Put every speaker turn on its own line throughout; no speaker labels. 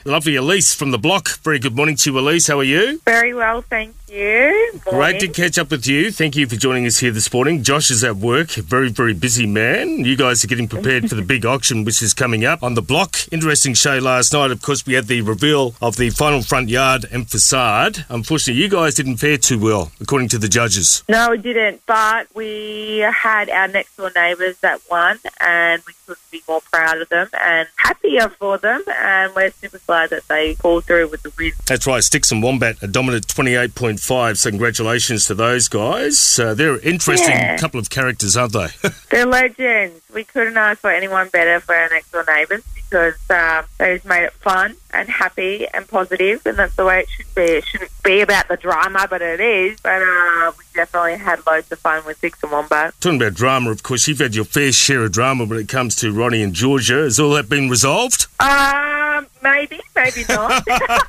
The lovely Elise from The Block. Very good morning to you, Elise. How are you?
Very well, thank you.
Great to catch up with you. Thank you for joining us here this morning. Josh is at work, a very, very busy man. You guys are getting prepared for the big auction, which is coming up on The Block. Interesting show last night. Of course, we had the reveal of the final front yard and facade. Unfortunately, you guys didn't fare too well, according to the judges.
No, we didn't, but we had our next-door neighbours that won, and we couldn't be more proud of them and happier for them, and we're super glad that they pulled through with the win.
That's right, Sticks and Wombat, a dominant 28.5, so congratulations to those guys. They're an interesting couple of characters, aren't they?
They're legends. We couldn't ask for anyone better for our next-door neighbours because they just made it fun and happy and positive, and that's the way it should be. It shouldn't be about the drama, but it is. But we definitely had loads of fun with Sticks and Wombat.
Talking about drama, of course, you've had your fair share of drama when it comes to Ronnie and Georgia. Has all that been resolved?
Maybe not.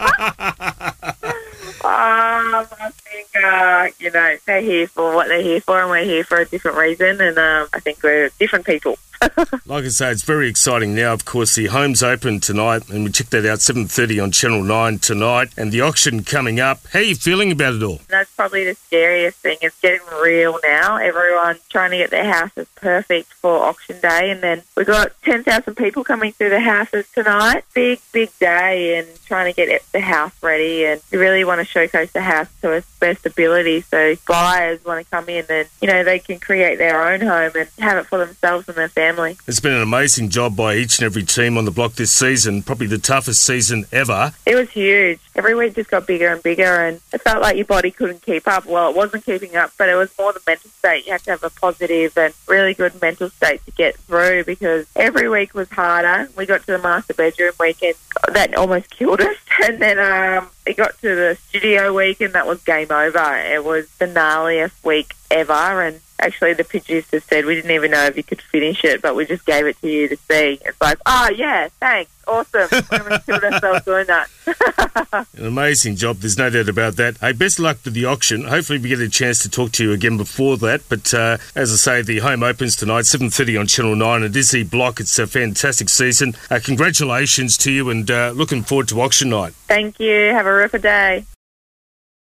I think, they're here for what they're here for, and we're here for a different reason, and I think we're different people.
Like I say, it's very exciting now. Of course, the home's open tonight, and we check that out 7:30 on Channel 9 tonight, and the auction coming up. How are you feeling about it all?
That's probably the scariest thing. It's getting real now. Everyone's trying to get their houses perfect for auction day, and then we've got 10,000 people coming through the houses tonight. Big day, and trying to get the house ready, and we really want to showcase the house to its best ability, so buyers want to come in and, they can create their own home and have it for themselves and their family.
It's been an amazing job by each and every team on The Block this season, probably the toughest season ever.
It was huge. Every week just got bigger and bigger, and it felt like your body couldn't keep up. Well, it wasn't keeping up, but it was more the mental state. You had to have a positive and really good mental state to get through, because every week was harder. We got to the master bedroom weekend, that almost killed us, and then it got to the studio week, and that was game over. It was the gnarliest week ever, and actually the producers said we didn't even know if you could finish it, but we just gave it to you to see. It's like, oh yeah, thanks, awesome. We killed ourselves doing that.
An amazing job, there's no doubt about that. Hey, best of luck with the auction. Hopefully we get a chance to talk to you again before that, but as I say, the home opens tonight, 7:30 on Channel 9. It is The Block. It's a fantastic season. Congratulations to you, and looking forward to auction night.
Thank you. Have a ripper day.